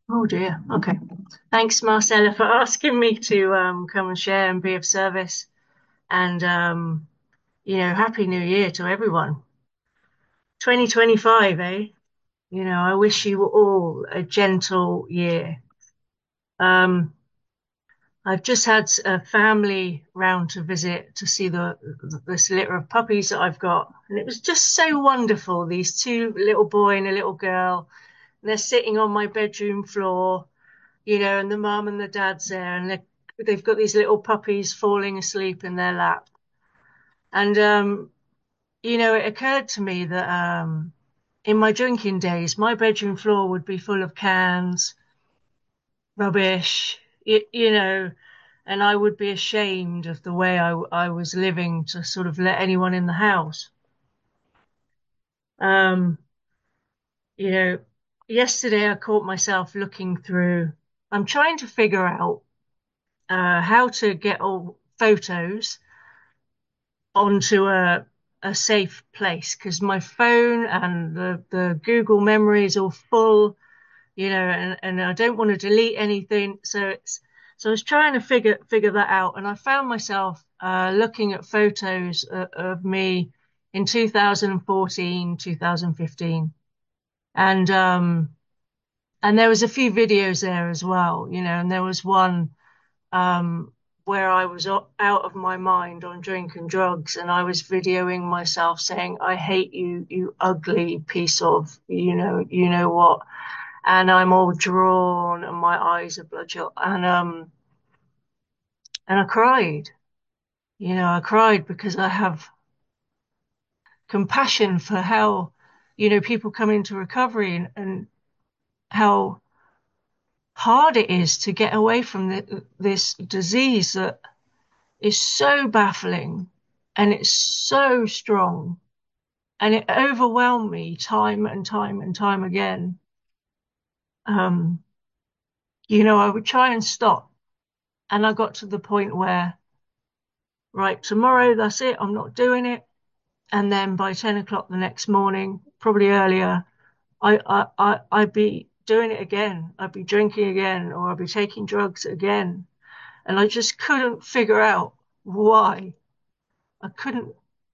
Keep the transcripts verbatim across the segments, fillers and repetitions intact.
Oh dear. Okay. Thanks, Marcella, for asking me to um, come and share and be of service. And um, you know, Happy New Year to everyone. twenty twenty-five, eh? You know, I wish you all a gentle year. Um, I've just had a family round to visit to see the this litter of puppies that I've got, and it was just so wonderful. These two, a little boy and a little girl, they're sitting on my bedroom floor, you know, and the mum and the dad's there, and they they've got these little puppies falling asleep in their lap. And um, you know, it occurred to me that um, in my drinking days, my bedroom floor would be full of cans, rubbish, you, you know, and I would be ashamed of the way I, I was living to sort of let anyone in the house. Um, you know, yesterday I caught myself looking through. I'm trying to figure out uh, how to get all photos onto a a safe place because my phone and the the Google memory is all full, you know, and, and I don't want to delete anything. So it's so I was trying to figure figure that out, and I found myself uh, looking at photos of, of me in two thousand fourteen, two thousand fifteen, and um and there was a few videos there as well, you know, and there was one um, where I was out of my mind on drink and drugs, and I was videoing myself saying, "I hate you, you ugly piece of, you know, you know what," and I'm all drawn, and my eyes are bloodshot, and um, and I cried. You know, I cried because I have compassion for how, you know, people come into recovery and, and how hard it is to get away from the, this disease that is so baffling and it's so strong and it overwhelmed me time and time and time again. Um, you know, I would try and stop, and I got to the point where, right, tomorrow, that's it, I'm not doing it. And then by ten o'clock the next morning, probably earlier, I, I, I, I'd be doing it again. I'd be drinking again, or I'd be taking drugs again. And I just couldn't figure out why. I couldn't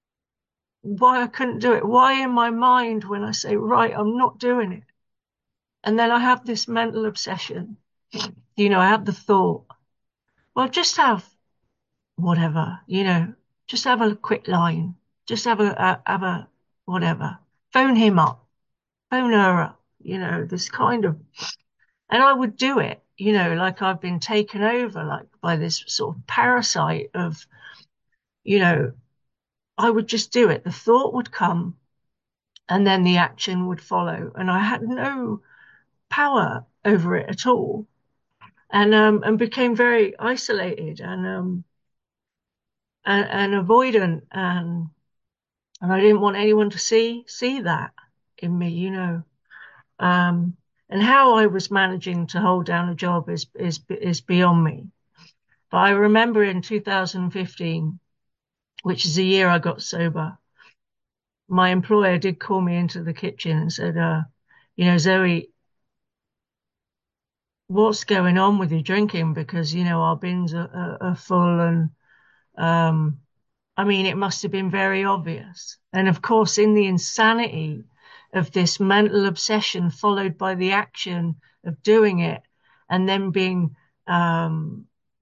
why I couldn't do it. Why in my mind when I say, right, I'm not doing it. And then I have this mental obsession. You know, I have the thought, well, just have whatever, you know, just have a quick line, just have a, a have a whatever, phone him up, phone her up, you know, this kind of, and I would do it, you know, like I've been taken over, like by this sort of parasite of, you know, I would just do it. The thought would come and then the action would follow. And I had no power over it at all, and um and became very isolated and um and, and avoidant, and and I didn't want anyone to see see that in me, you know. Um and how I was managing to hold down a job is is is beyond me. But I remember in two thousand fifteen, which is the year I got sober, my employer did call me into the kitchen and said, uh, you know, Zoe, what's going on with your drinking? Because, you know, our bins are, are, are full and um I mean, it must have been very obvious. And of course, in the insanity of this mental obsession, followed by the action of doing it, and then being um,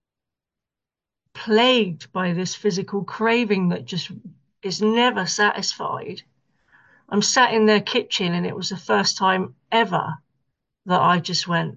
plagued by this physical craving that just is never satisfied. I'm sat in their kitchen, and it was the first time ever that I just went,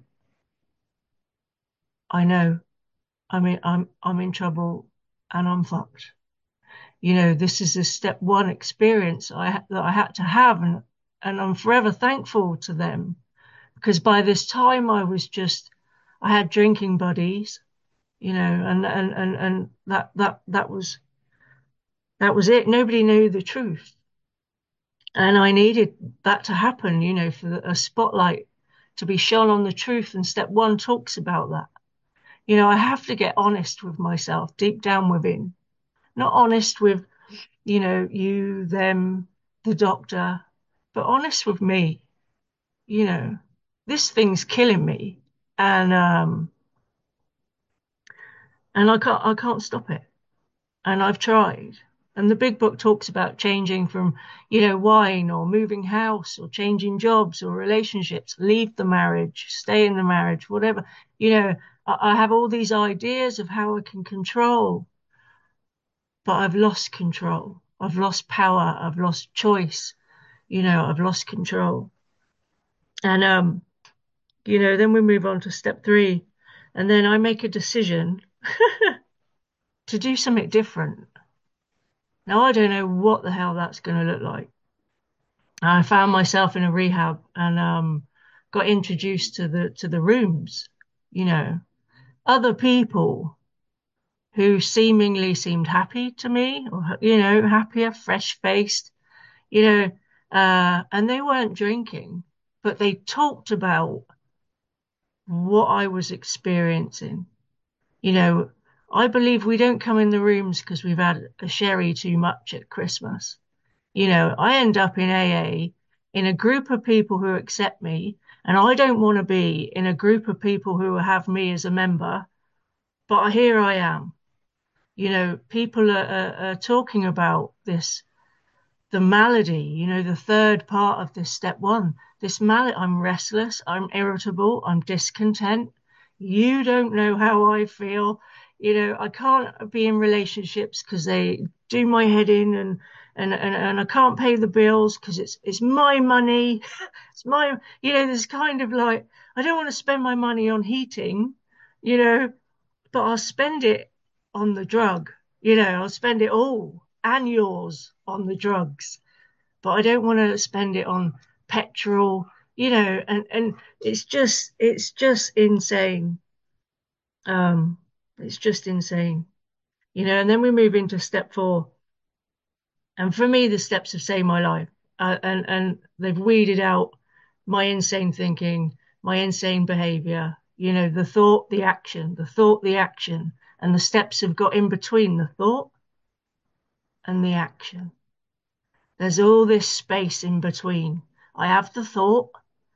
I know, I mean, I'm I'm in trouble, and I'm fucked. You know, this is a step one experience I that I had to have, and and I'm forever thankful to them because by this time I was just I had drinking buddies, you know, and and and and that that that was that was it. Nobody knew the truth, and I needed that to happen, you know, for a spotlight to be shone on the truth. And step one talks about that. You know, I have to get honest with myself deep down within, not honest with you know, you, them, the doctor, but honest with me, you know, this thing's killing me. and um and I can't I can't stop it. And I've tried. And the big book talks about changing from, you know, wine or moving house or changing jobs or relationships, leave the marriage, stay in the marriage, whatever. You know, I, I have all these ideas of how I can control, but I've lost control. I've lost power. I've lost choice. You know, I've lost control. And, um, you know, then we move on to step three. And then I make a decision to do something different. Now, I don't know what the hell that's going to look like. I found myself in a rehab and um, got introduced to the to the rooms, you know, other people who seemingly seemed happy to me, or you know, happier, fresh faced, you know, uh, and they weren't drinking, but they talked about what I was experiencing. You know, I believe we don't come in the rooms because we've had a sherry too much at Christmas. You know, I end up in A A in a group of people who accept me, and I don't want to be in a group of people who have me as a member, but here I am. You know, people are, are, are talking about this, the malady, you know, the third part of this step one. This malady, I'm restless, I'm irritable, I'm discontent. You don't know how I feel. You know, I can't be in relationships because they do my head in and and, and, and I can't pay the bills because it's it's my money. It's my, you know, there's kind of like I don't want to spend my money on heating, you know, but I'll spend it on the drug. You know, I'll spend it all and yours on the drugs, but I don't want to spend it on petrol, you know, and and it's just it's just insane. Um, it's just insane, you know. And then we move into step four, and for me, the steps have saved my life, uh, and and they've weeded out my insane thinking, my insane behavior. You know, the thought, the action, the thought, the action, and the steps have got in between the thought and the action. There's all this space in between. I have the thought,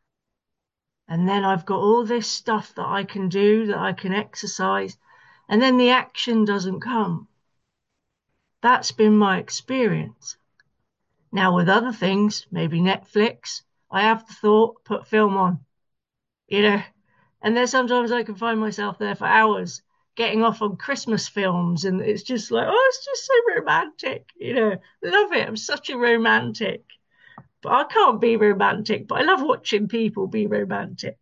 and then I've got all this stuff that I can do, that I can exercise, and then the action doesn't come. That's been my experience. Now, with other things, maybe Netflix, I have the thought, put film on, you know, and then sometimes I can find myself there for hours getting off on Christmas films, and it's just like, oh, it's just so romantic, you know, love it. I'm such a romantic. But I can't be romantic, but I love watching people be romantic.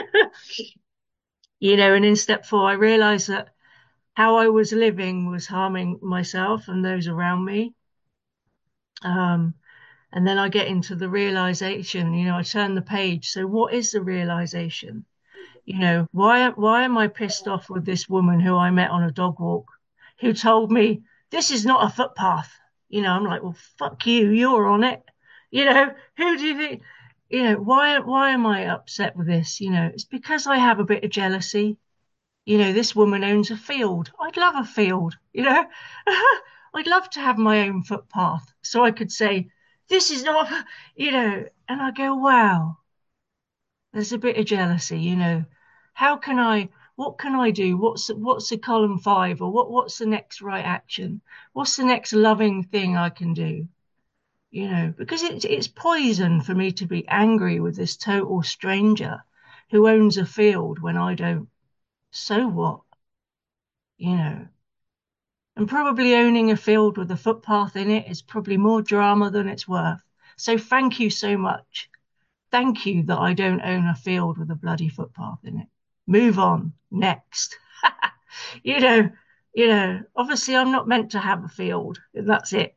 You know, and in step four, I realized that how I was living was harming myself and those around me. Um, and then I get into the realization, you know, I turn the page. So what is the realization? You know, why why am I pissed off with this woman who I met on a dog walk who told me this is not a footpath? You know, I'm like, well, fuck you, you're on it. You know, who do you think? You know, why why am I upset with this? You know, it's because I have a bit of jealousy. You know, this woman owns a field. I'd love a field, you know. I'd love to have my own footpath so I could say, this is not, you know, and I go, wow, there's a bit of jealousy, you know. How can I, what can I do? What's what's the column five or what what's the next right action? What's the next loving thing I can do? You know, because it's it's poison for me to be angry with this total stranger who owns a field when I don't. So what? You know, and probably owning a field with a footpath in it is probably more drama than it's worth. So thank you so much. Thank you that I don't own a field with a bloody footpath in it. Move on. Next. you know, you know, obviously I'm not meant to have a field. That's it.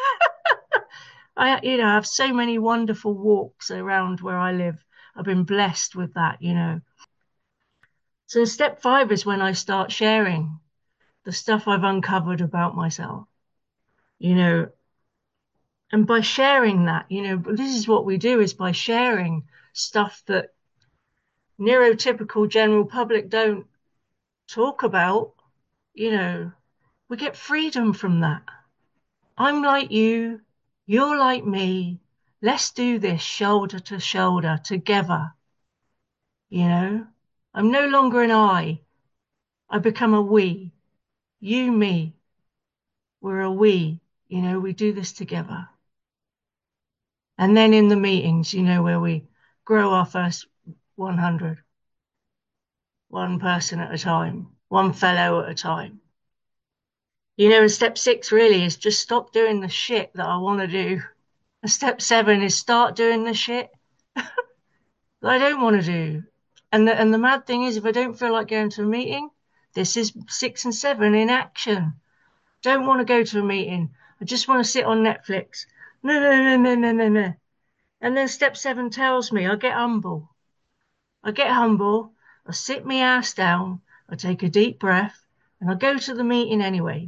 I, you know, I have so many wonderful walks around where I live. I've been blessed with that, you know. So step five is when I start sharing the stuff I've uncovered about myself, you know, and by sharing that, you know, this is what we do is by sharing stuff that neurotypical general public don't talk about, you know, we get freedom from that. I'm like you, you're like me. Let's do this shoulder to shoulder together, you know? I'm no longer an I. I become a we. You, me. We're a we. You know, we do this together. And then in the meetings, you know, where we grow our first one hundred, one person at a time, one fellow at a time. You know, and step six really is just stop doing the shit that I want to do. And step seven is start doing the shit that I don't want to do. And the, and the mad thing is, if I don't feel like going to a meeting, this is six and seven in action. Don't want to go to a meeting. I just want to sit on Netflix. No, no, no, no, no, no, no. And then step seven tells me I get humble. I get humble. I sit my ass down. I take a deep breath and I go to the meeting anyway.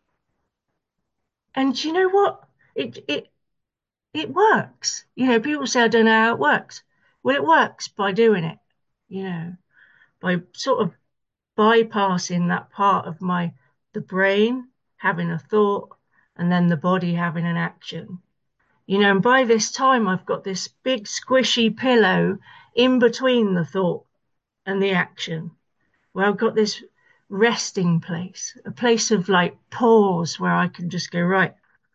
And you know what? It, it, it works. You know, people say I don't know how it works. Well, it works by doing it, you know, by sort of bypassing that part of my, the brain having a thought and then the body having an action. You know, and by this time, I've got this big squishy pillow in between the thought and the action, where I've got this resting place, a place of like pause where I can just go, right,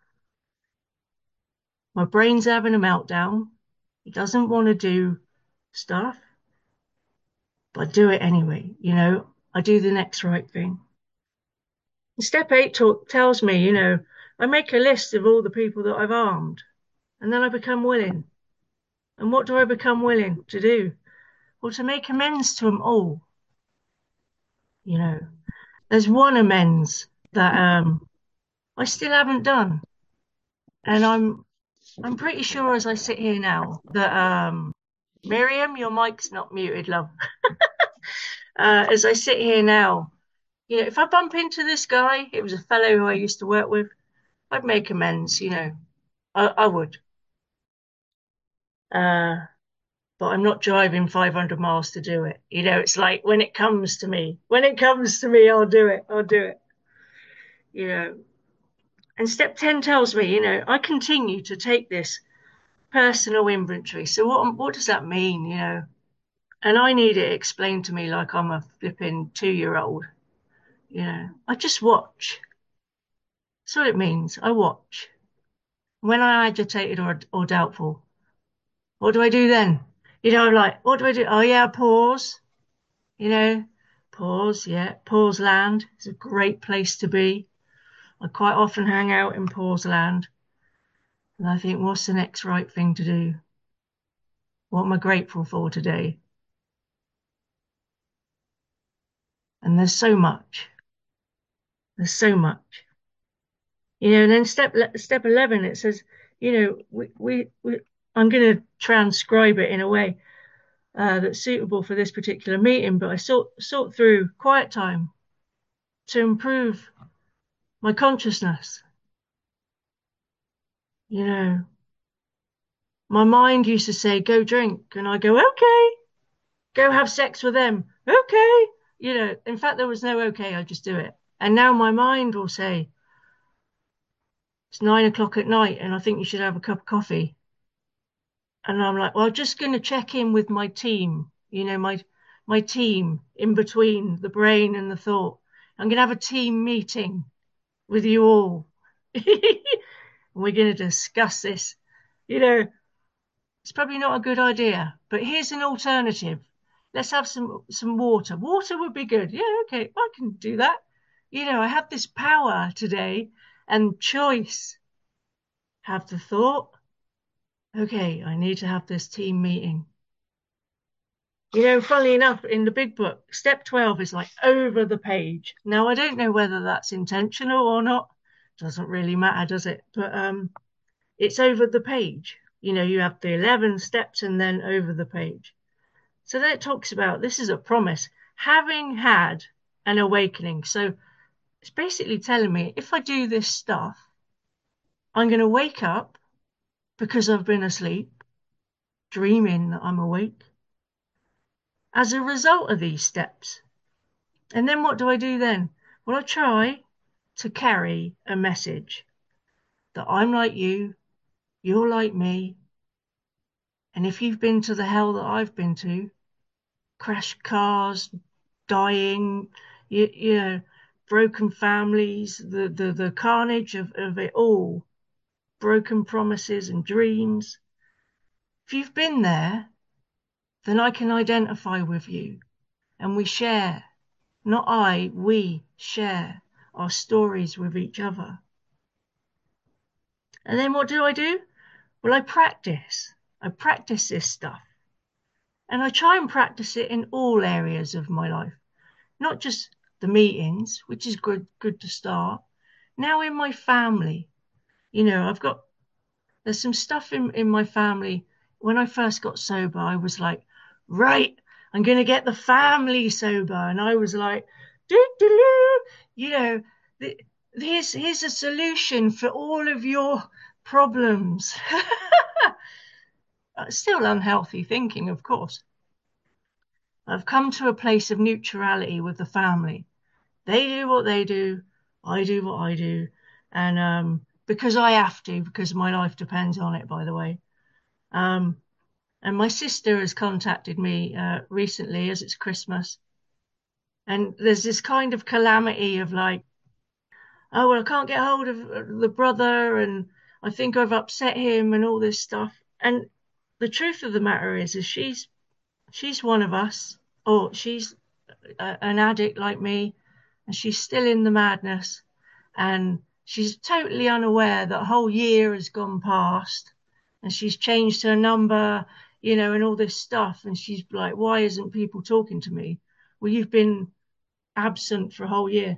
my brain's having a meltdown. It doesn't want to do stuff, but I do it anyway. You know, I do the next right thing. Step eight talk, tells me, you know, I make a list of all the people that I've harmed, and then I become willing. And what do I become willing to do? Well, to make amends to them all. You know, there's one amends that um, I still haven't done, and I'm I'm pretty sure as I sit here now that um, Miriam, your mic's not muted, love. Uh, as I sit here now, you know, if I bump into this guy, it was a fellow who I used to work with, I'd make amends. You know, I, I would. Uh, but I'm not driving five hundred miles to do it. You know, it's like when it comes to me, when it comes to me, I'll do it. I'll do it. You know, and step ten tells me, you know, I continue to take this personal inventory. So what what does that mean, you know? And I need it explained to me like I'm a flipping two-year-old, you know. I just watch. That's what it means. I watch. When I'm agitated or or doubtful, what do I do then? You know, I'm like, what do I do? Oh yeah, pause. You know, pause, yeah. Pause land is a great place to be. I quite often hang out in pause land. And I think, what's the next right thing to do? What am I grateful for today? And there's so much. There's so much. You know, and then step step eleven, it says, you know, we, we, we I'm going to transcribe it in a way uh, that's suitable for this particular meeting, but I sought, sought through quiet time to improve my consciousness. You know, my mind used to say, go drink. And I go, okay, go have sex with them. Okay. You know, in fact, there was no okay. I just do it. And now my mind will say, it's nine o'clock at night and I think you should have a cup of coffee. And I'm like, well, I'm just going to check in with my team, you know, my my team in between the brain and the thought. I'm going to have a team meeting with you all. We're going to discuss this. You know, it's probably not a good idea, but here's an alternative. Let's have some some water. Water would be good. Yeah, okay, I can do that. You know, I have this power today and choice. Have the thought, okay, I need to have this team meeting. You know, funnily enough, in the big book, step twelve is like over the page. Now, I don't know whether that's intentional or not. Doesn't really matter, does it? But um, it's over the page. You know, you have the eleven steps and then over the page. So that talks about this is a promise, having had an awakening. So it's basically telling me if I do this stuff, I'm going to wake up because I've been asleep, dreaming that I'm awake as a result of these steps. And then what do I do then? Well, I try to carry a message that I'm like you, you're like me. And if you've been to the hell that I've been to, crashed cars, dying, you, you know, broken families, the, the, the carnage of, of it all, broken promises and dreams. If you've been there, then I can identify with you and we share, not I, we share our stories with each other. And then what do I do? Well, I practice. I practice this stuff. And I try and practice it in all areas of my life, not just the meetings, which is good, good to start. Now in my family, you know, I've got, there's some stuff in, in my family. When I first got sober, I was like, right, I'm going to get the family sober. And I was like, doo, doo, doo. You know, the, here's, here's a solution for all of your problems. Still unhealthy thinking, of course. I've come to a place of neutrality with the family. They do what they do, I do what I do, and um, because I have to, because my life depends on it, by the way. Um, and my sister has contacted me uh, recently as it's Christmas, and there's this kind of calamity of like, oh, well, I can't get hold of uh, the brother, and I think I've upset him, and all this stuff. And the truth of the matter is, is she's she's one of us, or she's a, an addict like me, and she's still in the madness, and she's totally unaware that a whole year has gone past, and she's changed her number, you know, and all this stuff. And she's like, why isn't people talking to me? Well, you've been absent for a whole year.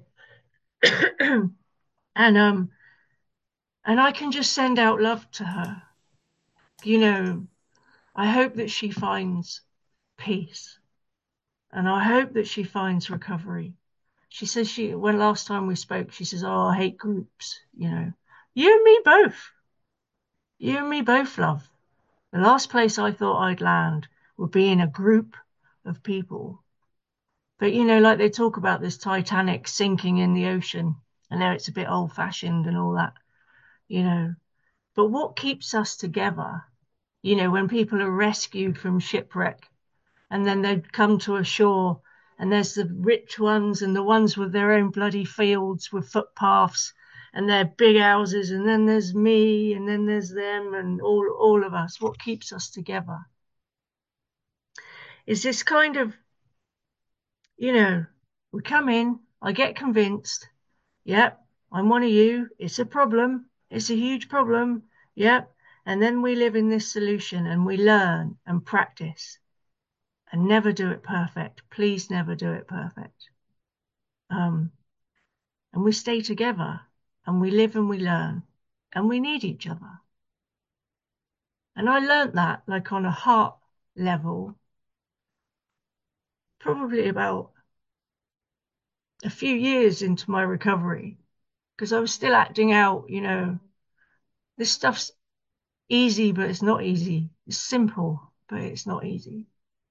and um and I can just send out love to her. You know, I hope that she finds peace, and I hope that she finds recovery. She says she, when last time we spoke, she says, oh, I hate groups, you know. You and me both. You and me both, love. The last place I thought I'd land would be in a group of people. But, you know, like they talk about this Titanic sinking in the ocean. I know it's a bit old fashioned and all that, you know. But what keeps us together, you know, when people are rescued from shipwreck and then they'd come to a shore, and there's the rich ones and the ones with their own bloody fields with footpaths and their big houses, and then there's me, and then there's them, and all all of us. What keeps us together is this kind of, you know, we come in, I get convinced, yep, I'm one of you, it's a problem, it's a huge problem, yep, and then we live in this solution and we learn and practice and never do it perfect. Please never do it perfect. Um, and we stay together and we live and we learn and we need each other. And I learned that like on a heart level, probably about a few years into my recovery, because I was still acting out, you know, this stuff's easy, but it's not easy. It's simple, but it's not easy.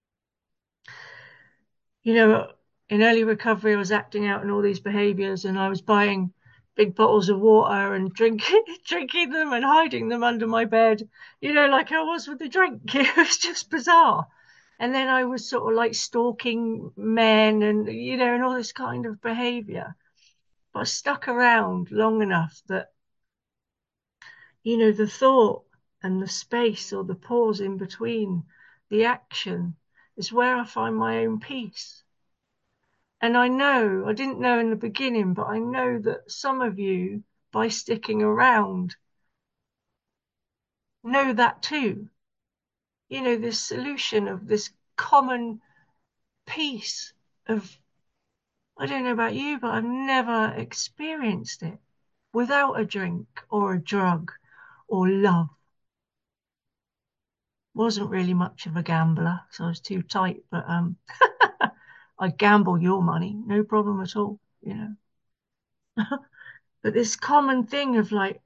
You know, in early recovery, I was acting out in all these behaviors, and I was buying big bottles of water and drinking drinking them and hiding them under my bed, you know, like I was with the drink. It was just bizarre. And then I was sort of like stalking men and, you know, and all this kind of behavior. But I stuck around long enough that, you know, the thought and the space or the pause in between the action is where I find my own peace. And I know, I didn't know in the beginning, but I know that some of you, by sticking around, know that too. You know, this solution of this common peace of, I don't know about you, but I've never experienced it without a drink or a drug or love. Wasn't really much of a gambler, so I was too tight, but um, I'd gamble your money, no problem at all, you know. But this common thing of like,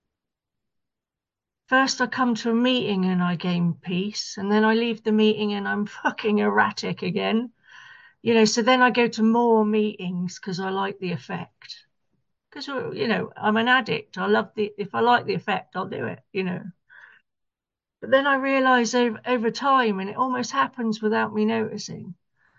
first I come to a meeting and I gain peace, and then I leave the meeting and I'm fucking erratic again. You know, so then I go to more meetings because I like the effect. Because, you know, I'm an addict. I love the, if I like the effect, I'll do it, you know. But then I realize over, over time, and it almost happens without me noticing,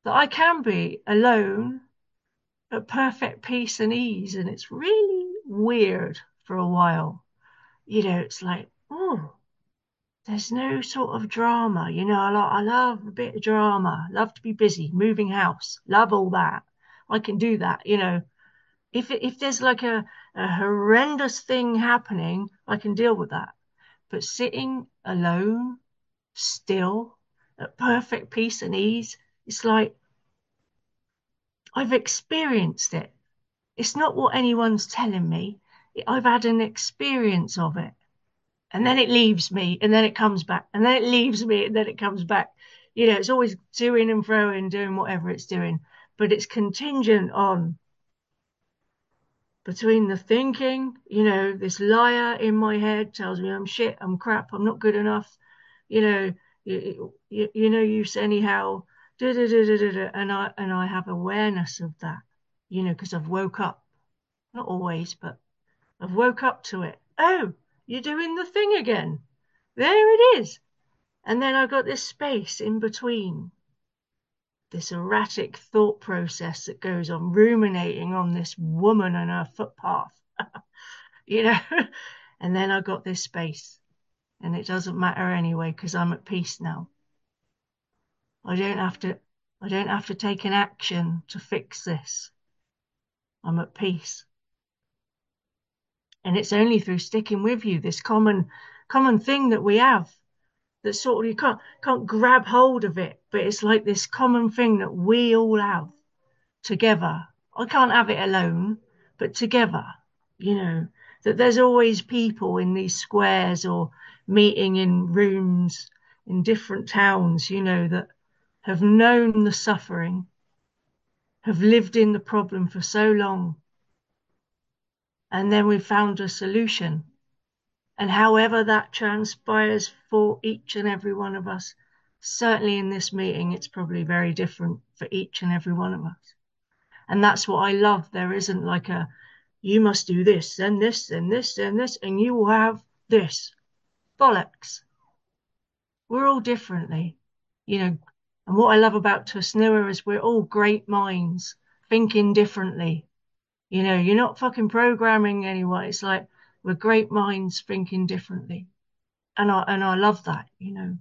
that I can be alone at perfect peace and ease. And it's really weird for a while. You know, it's like, oh, there's no sort of drama. You know, I, lo- I love a bit of drama, love to be busy, moving house, love all that. I can do that. You know, if, if there's like a, a horrendous thing happening, I can deal with that. But sitting alone, still, at perfect peace and ease, it's like I've experienced it. It's not what anyone's telling me. I've had an experience of it. And then it leaves me, and then it comes back, and then it leaves me, and then it comes back. You know, it's always doing and throwing, doing whatever it's doing, but it's contingent on between the thinking, you know, this liar in my head tells me I'm shit, I'm crap, I'm not good enough, you know, you, you, you know, use anyhow, da, da, da, da, da, da, and I and I have awareness of that, you know, because I've woke up, not always, but I've woke up to it. Oh, you're doing the thing again. There it is. And then I got this space in between, this erratic thought process that goes on ruminating on this woman and her footpath, you know. And then I got this space, and it doesn't matter anyway because I'm at peace now. I don't have to. I don't have to take an action to fix this. I'm at peace, and it's only through sticking with you, this common, common thing that we have. That sort of you can't can't grab hold of it, but it's like this common thing that we all have together. I can't have it alone, but together, you know, that there's always people in these squares or meeting in rooms in different towns, you know, that have known the suffering, have lived in the problem for so long, and then we found a solution. And however that transpires for each and every one of us, certainly in this meeting, it's probably very different for each and every one of us. And that's what I love. There isn't like a, you must do this and this and this and this, and you will have this. Bollocks. We're all differently, you know. And what I love about Tusnua is we're all great minds thinking differently. You know, you're not fucking programming anyone. It's like we're great minds thinking differently. And I and I love that, you know.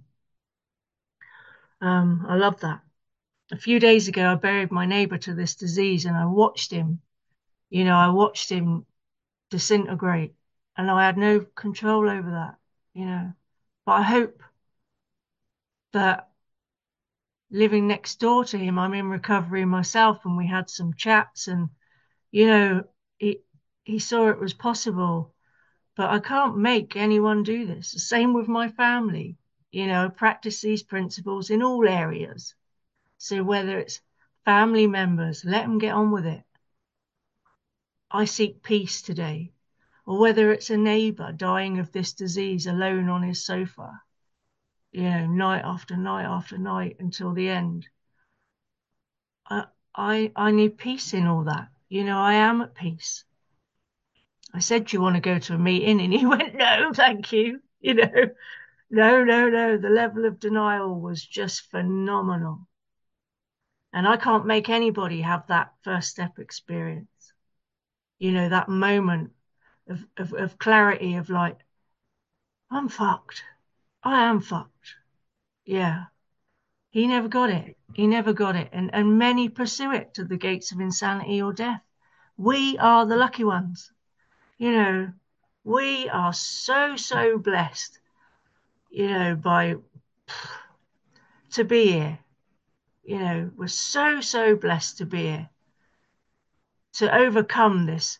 Um, I love that. A few days ago I buried my neighbour to this disease and I watched him, you know, I watched him disintegrate. And I had no control over that, you know. But I hope that living next door to him, I'm in recovery myself, and we had some chats, and you know, he he saw it was possible. But I can't make anyone do this. The same with my family. You know, practice these principles in all areas. So whether it's family members, let them get on with it. I seek peace today. Or whether it's a neighbour dying of this disease alone on his sofa, you know, night after night after night until the end. I, I, I need peace in all that. You know, I am at peace. I said, do you want to go to a meeting? And he went, no, thank you. You know, no, no, no. The level of denial was just phenomenal. And I can't make anybody have that first step experience. You know, that moment of, of, of clarity of like, I'm fucked. I am fucked. Yeah. He never got it. He never got it. And, and many pursue it to the gates of insanity or death. We are the lucky ones. You know, we are so, so blessed, you know, by to be here. You know, we're so, so blessed to be here, to overcome this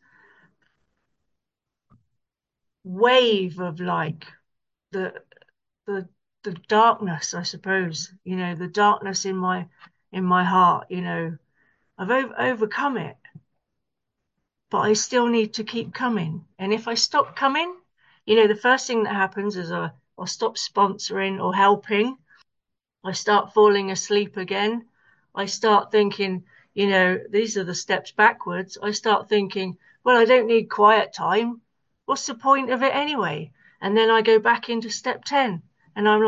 wave of like the the the darkness, I suppose, you know, the darkness in my in my heart, you know. I've over, overcome it, but I still need to keep coming. And if I stop coming, you know, the first thing that happens is I, I'll stop sponsoring or helping. I start falling asleep again. I start thinking, you know, these are the steps backwards. I start thinking, well, I don't need quiet time. What's the point of it anyway? And then I go back into step ten and I'm like,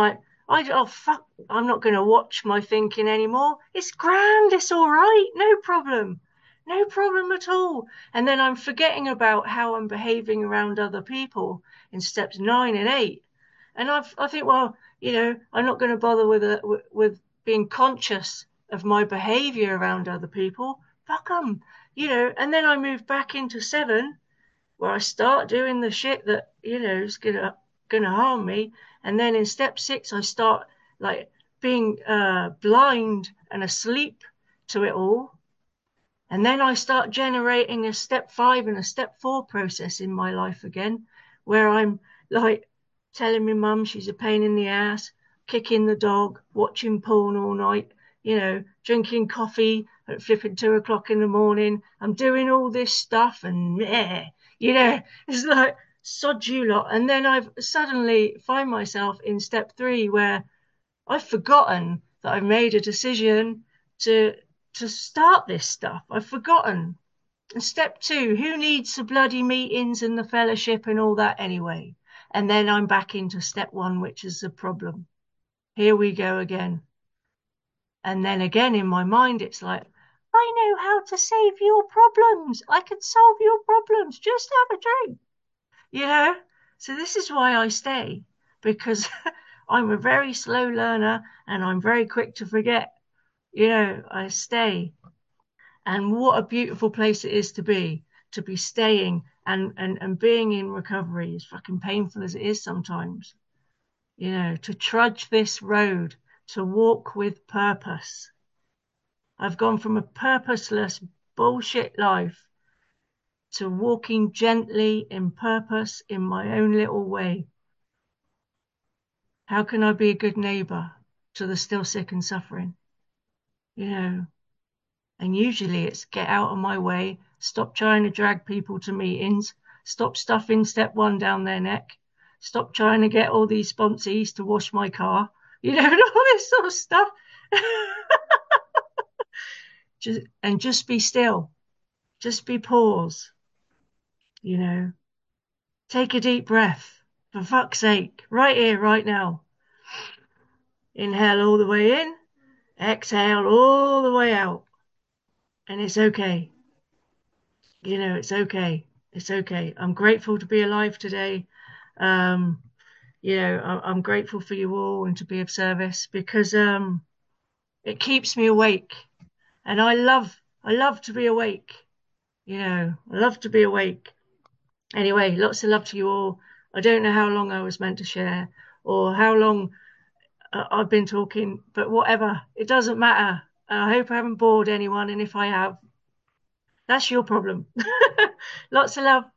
I, oh, fuck, I'm not going to watch my thinking anymore. It's grand. It's all right. No problem. No problem at all. And then I'm forgetting about how I'm behaving around other people in steps nine and eight. And I've, I think, well, you know, I'm not going to bother with, a, with, with being conscious of my behavior around other people. Fuck 'em, you know. And then I move back into seven where I start doing the shit that, you know, is gonna gonna harm me. And then in step six, I start like being uh, blind and asleep to it all. And then I start generating a step five and a step four process in my life again, where I'm like telling my mum she's a pain in the ass, kicking the dog, watching porn all night, you know, drinking coffee at flipping two o'clock in the morning. I'm doing all this stuff and yeah, you know, it's like sod you lot. And then I've suddenly find myself in step three where I've forgotten that I've made a decision to to start this stuff. I've forgotten. And step two, who needs the bloody meetings and the fellowship and all that anyway? And then I'm back into step one, which is the problem. Here we go again. And then again in my mind, it's like, I know how to save your problems. I can solve your problems. Just have a drink, you know? So this is why I stay, because I'm a very slow learner and I'm very quick to forget. You know, I stay. And what a beautiful place it is to be, to be staying and, and, and being in recovery, as fucking painful as it is sometimes, you know, to trudge this road, to walk with purpose. I've gone from a purposeless bullshit life to walking gently in purpose in my own little way. How can I be a good neighbor to the still sick and suffering? You know, and usually it's get out of my way, stop trying to drag people to meetings, stop stuffing step one down their neck, stop trying to get all these sponsees to wash my car, you know, and all this sort of stuff. just and just be still, just be pause, you know, take a deep breath, for fuck's sake, right here, right now. Inhale all the way in, exhale all the way out, and it's okay. You know, it's okay. It's okay. I'm grateful to be alive today. Um, you know, I- I'm grateful for you all and to be of service because um, it keeps me awake. And I love, I love to be awake. You know, I love to be awake. Anyway, lots of love to you all. I don't know how long I was meant to share or how long uh, I've been talking, but whatever, it doesn't matter. I hope I haven't bored anyone. And if I have, that's your problem. Lots of love.